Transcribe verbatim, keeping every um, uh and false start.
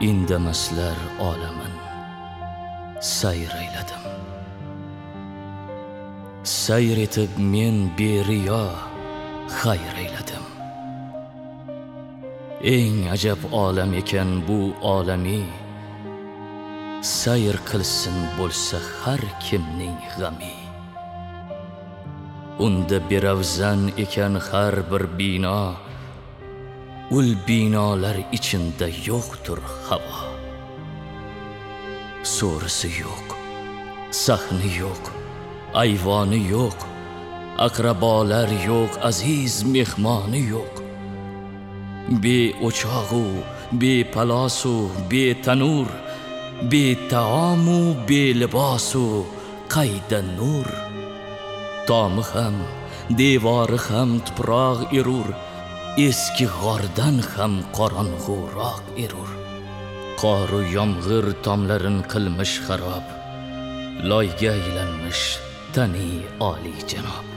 indamaslar olamin sayr ayladim. Sayr etib men beriyo xayr ayladim. Eng ajab olam ekan bu olami, sayr qilsin bo'lsa har kimning g'ami. Unda beravzan ekan har bir bino, ul binolar içinde yoktur havo. So'risi yo'q, sahni yo'q, ayvoni yo'q, aqrabolar yo'q, aziz mehmoni yo'q. Be o'chog'u, be palosu, be tanur, be taomu, be libosu, qayda nur. Tomi ham, devori ham tuproq erur, eski g'ordan ham qorong'uroq erur. Qoru yomg'ir tomlarin qilmish xarob, loyga aylanmish tani oliy janob.